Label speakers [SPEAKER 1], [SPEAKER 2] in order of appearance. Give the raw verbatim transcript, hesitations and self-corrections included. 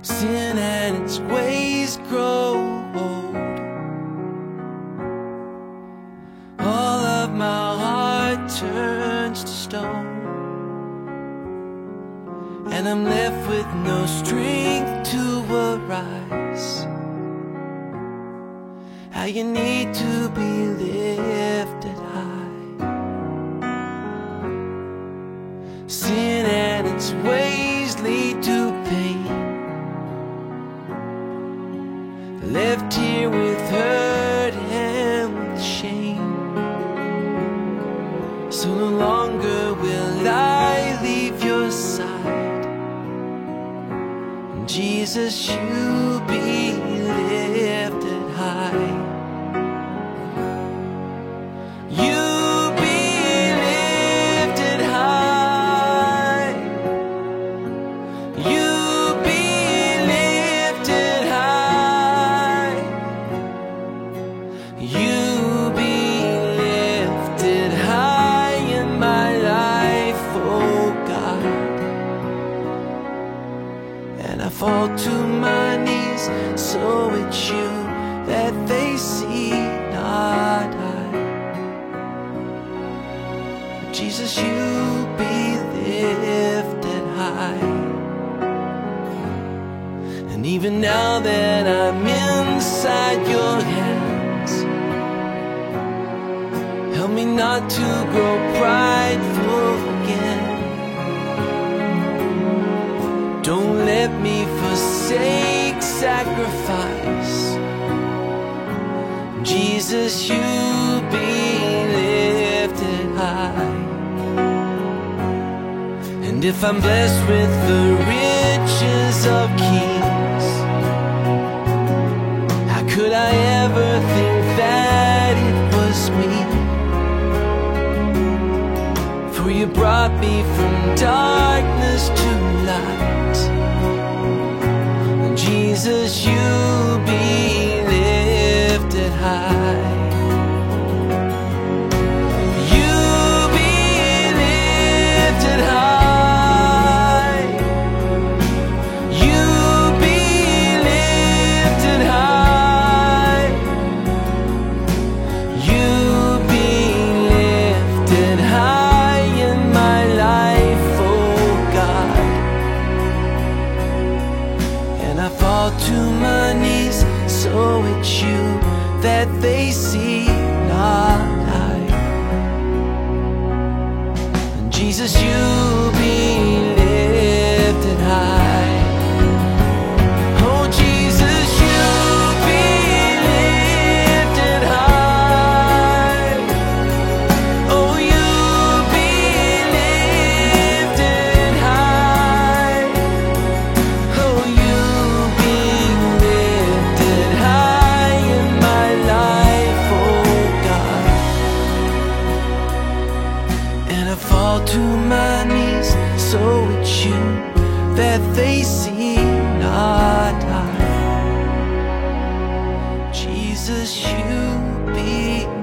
[SPEAKER 1] sin and its ways grow old. All of my heart turns to stone, and I'm left with no strength to arise. How you need to be lifted high. Sin and its ways lead to pain. Left here with hurt and with shame. So no longer will I leave your side. Jesus, you be lifted high. You be lifted high. You be lifted high. You be lifted high in my life, oh God. And I fall to my knees, so it's you that they see, not I. Jesus, you be lifted high. And even now that I'm inside your hands, help me not to grow prideful again. Don't let me forsake sacrifice. Jesus, you be lifted high. And if I'm blessed with the riches of kings, how could I ever think that it was me? For you brought me from darkness to light. Jesus, you be lifted high. You be lifted high. You be lifted high. You be lifted high in my life, oh God. And I fall to my knees, so it's you that they see, not I. And Jesus, you be lifted high. Oh Jesus, you be lifted high. Oh, you be lifted high. Oh, you be lifted high in my life, oh God. And I fall to my knees, so it's you that they see, not I. Jesus, you be